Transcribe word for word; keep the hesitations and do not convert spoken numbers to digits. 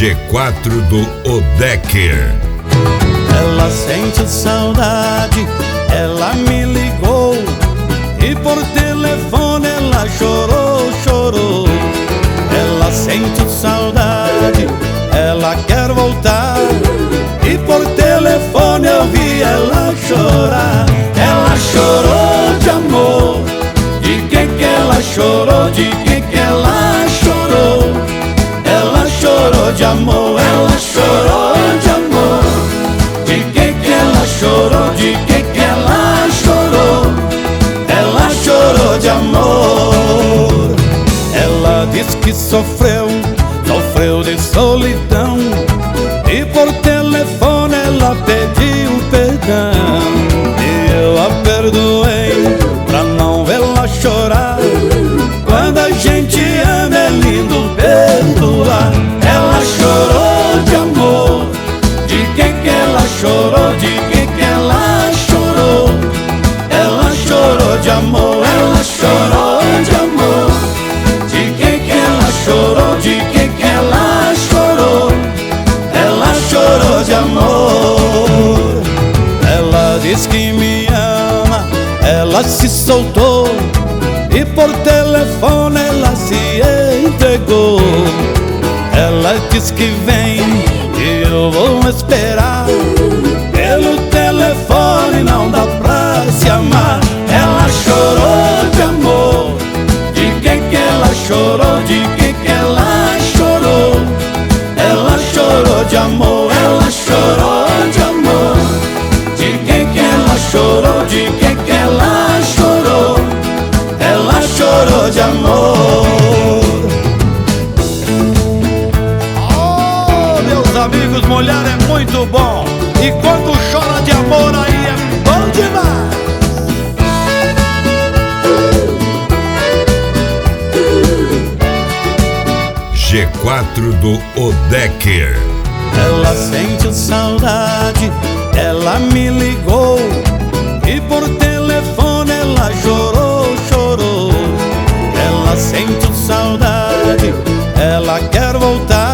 G quatro do Odecker. Ela sente saudade, ela me ligou e por telefone ela chorou, chorou. Ela sente saudade, ela quer voltar e por telefone eu vi ela chorar. Ela chorou de amor, de que que ela chorou, de que que ela chorou. Ela chorou de amor, ela chorou de amor. De que que ela chorou, de que que ela chorou. Ela chorou de amor. Ela diz que sofreu, sofreu de solidão e por telefone ela pediu perdão. E eu a perdoei pra não vê-la chorar. Quando a gente ama é lindo perdoar. Ela chorou de amor, de que que ela chorou, de que que ela chorou. Ela chorou de amor, ela chorou de amor. De que que ela chorou, de que que ela chorou. Ela chorou de amor. Ela diz que me ama, ela se soltou e por telefone ela se entregou. Ela diz que vem e eu vou esperar. Pelo telefone não dá pra se amar. Ela chorou de amor, de que que ela chorou, de que que ela chorou. Ela chorou de amor, ela chorou de amor. De que que ela chorou, de que que ela chorou. Ela chorou de amor. Oh, meus amigos, mulher é muito bom. E quando chora de amor aí é bom demais. G quatro do Odecker. Ela sente saudade, ela me ligou e por telefone ela chorou, chorou. Ela sente saudade, ela quer voltar